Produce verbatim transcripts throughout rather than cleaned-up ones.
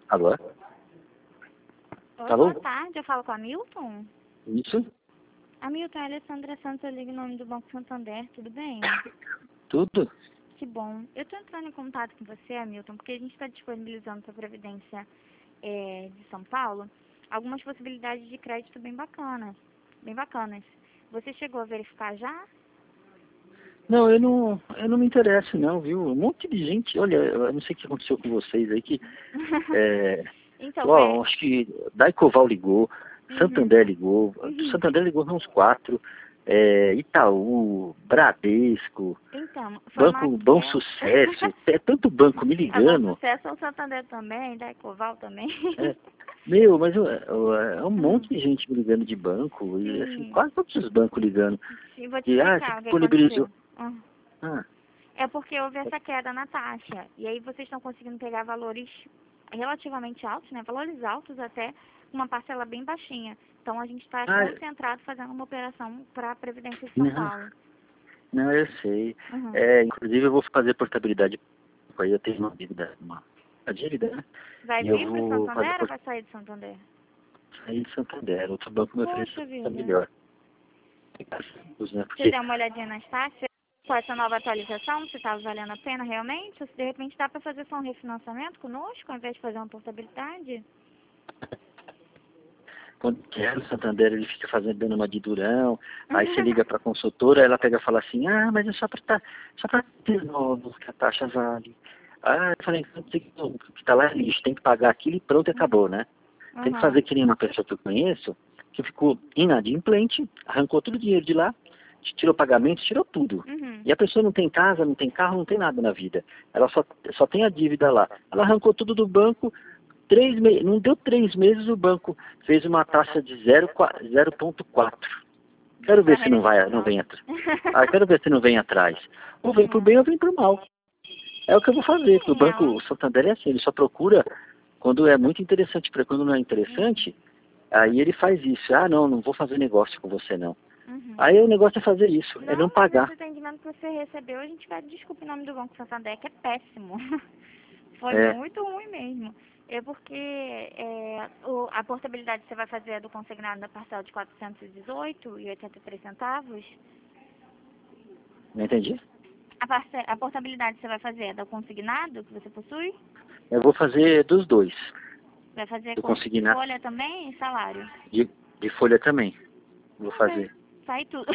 Alô? Oi, Alô? boa tarde. Eu falo com a Milton? Isso? Hamilton, é Alessandra Santos, eu ligo em nome do Banco Santander, tudo bem? Tudo? Que bom. Eu estou entrando em contato com você, Hamilton, porque a gente está disponibilizando para a Previdência é, de São Paulo algumas possibilidades de crédito bem bacanas. Bem bacanas. Você chegou a verificar já? Não, eu não, eu não me interesso não, viu? Um monte de gente, olha, eu não sei o que aconteceu com vocês aí, que, é, Então, ó, é... acho que Daicoval ligou, Uhum. Santander ligou, Uhum. Santander ligou uns quatro, é, Itaú, Bradesco, Então, foi uma Banco Bom queda. Sucesso, é tanto banco me A Bom ligando, Sucesso é o Santander também, da Ecoval também. é, meu, mas eu- eu- é um Hum. monte de gente me ligando de banco, e assim, Sim. quase todos os bancos ligando, Sim, vou te e ah, você explicar o que disponibilizou, aconteceu. Hum. ah, É porque houve essa queda na taxa. E aí vocês estão conseguindo pegar valores relativamente altos, né? Valores altos até, uma parcela bem baixinha. Então a gente está ah, concentrado fazendo uma operação para a Previdência de São não. Paulo. Não, eu sei. Uhum. É, inclusive eu vou fazer portabilidade, aí eu tenho uma dívida, uma, uma dívida, né? Vai E eu vir para o vou fazer Santander ou por vai sair de Santander? aí em Santander, outro banco me oferece Poxa tá vida. melhor. Né? Você Porque, deu uma olhadinha nas taxas? Com essa nova atualização, se estava valendo a pena realmente? Ou se de repente dá para fazer só um refinanciamento conosco, ao invés de fazer uma portabilidade? quando quer o Santander, ele fica fazendo dando uma de durão, aí você liga para a consultora, ela pega e fala assim, ah, mas é só para tá, só para ter novo que a taxa vale. Ah, eu falei, então, tem que o que está lá é lixo, tem que pagar aquilo e pronto, e acabou, né? Tem que fazer Uhum. que nem uma pessoa que eu conheço, que ficou inadimplente, arrancou todo o dinheiro de lá, tirou pagamento, tirou tudo. Uhum. E a pessoa não tem casa, não tem carro, não tem nada na vida. Ela só, só tem a dívida lá. Ela arrancou tudo do banco, três me... não deu três meses, o banco fez uma taxa de zero vírgula quatro. Quero ver se não vai, não Não. vem atrás. Ah, quero ver se não vem atrás. Ou vem por Uhum. bem ou vem por mal. É o que eu vou fazer, porque o Sim, banco, ela. o Santander é assim, ele só procura quando é muito interessante, para quando não é Uhum. interessante, aí ele faz isso. Ah, não, não vou fazer negócio com você não. Uhum. Aí o negócio é fazer isso, é não Não, mas esse pagar. atendimento que você recebeu, a gente pede desculpa em nome do Banco Santander, que é péssimo. Foi É, muito ruim mesmo. É porque é, o, a portabilidade que você vai fazer é do consignado na parcela de quatrocentos e dezoito e oitenta e três centavos. não entendi? A, parce, a portabilidade que você vai fazer é do consignado que você possui? Eu vou fazer dos dois. Vai fazer Eu com consegui na folha também e salário? de, de folha também. Vou Ok, fazer. sai tudo.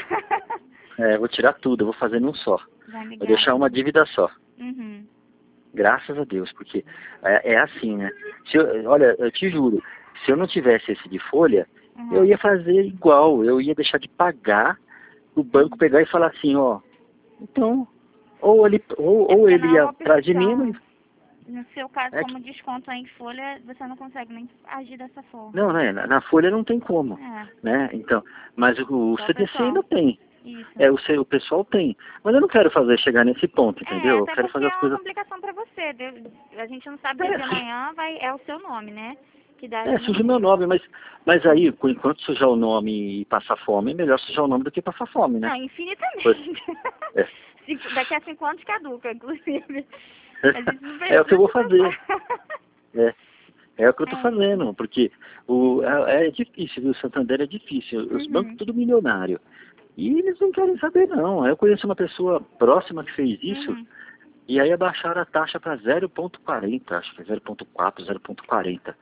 É, vou tirar tudo, eu vou fazer num só. Vai Vou migrar deixar uma tudo. dívida só. Uhum. Graças a Deus, porque é, é assim, né? Se eu, olha, eu te juro, se eu não tivesse esse de folha, eu Uhum. ia fazer igual, eu ia deixar de pagar, o banco pegar e falar assim, ó, então, ou ele, ou, É ou porque ele não é ia uma atrás de mim, não- opção. No seu caso, é que, como desconto em folha, você não consegue nem agir dessa não, forma. né? Na, na folha não tem como, É, né? Então, mas o, o só o C D C pessoal. ainda tem. Isso. É, o, C- o pessoal tem. Mas eu não quero fazer chegar nesse ponto, É, entendeu? Eu até quero porque fazer é as uma coisas. complicação pra você. de- A gente não sabe dia de É, amanhã, vai, é o seu nome, né? Que dá É, ali no surgiu meu meio. nome, mas, mas aí, por enquanto sujar o nome e passar fome, é melhor sujar o nome do que passar fome, né? Não, Pois, infinitamente. é, Cinco- Daqui a cinco anos caduca, inclusive. A gente não é o que eu precisa vou se fazer. preocupar. É, é o que eu tô É isso. fazendo, porque o, é, é difícil, viu? O Santander é difícil. Os bancos Uhum. tudo milionário. E eles não querem saber, não. Eu conheço uma pessoa próxima que fez isso, Uhum. e aí abaixaram a taxa para zero vírgula quarenta, acho que é zero vírgula quatro, zero vírgula quarenta.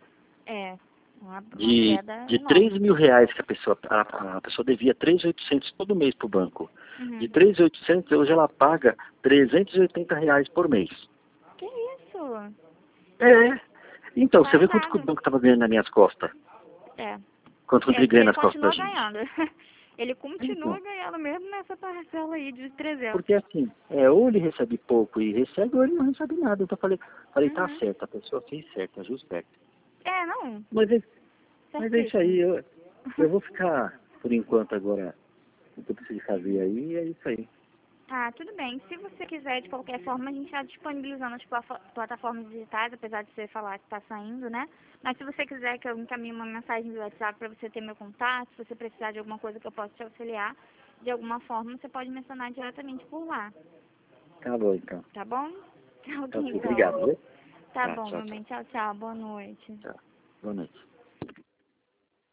É, uma, uma De, queda de três enorme. mil reais que a pessoa, a, a pessoa devia três mil e oitocentos todo mês para o banco. De Uhum. três mil e oitocentos hoje ela paga trezentos e oitenta reais por mês. Que isso? É. Então, você Faz vê quanto que o nada. banco estava ganhando nas minhas costas? É. Quanto É ele que ganha ele nas costas da continua gente? ganhando. Ele continua Então, ganhando mesmo nessa parcela aí de trezentos. porque assim, é, ou ele recebe pouco e recebe, ou ele não recebe nada. Então eu falei, falei, tá Uhum. certo, a pessoa fez certo, ajuste certo. É, não. Mas é, mas é isso aí, Certíssimo. eu, eu vou ficar, por enquanto, agora, o que eu preciso fazer aí, é isso aí. Ah, tudo bem. Se você quiser, de qualquer forma, a gente está disponibilizando as plafo- plataformas digitais, apesar de você falar que está saindo, né? Mas se você quiser que eu encaminhe uma mensagem do WhatsApp para você ter meu contato, se você precisar de alguma coisa que eu possa te auxiliar, de alguma forma, você pode mencionar diretamente por lá. Tá bom, então. Tá bom? Tá Ok, ok, então. obrigado, viu? Tá Tá, bom, tchau, meu tchau. bem. Tchau, tchau. Boa noite. Tchau. Boa noite.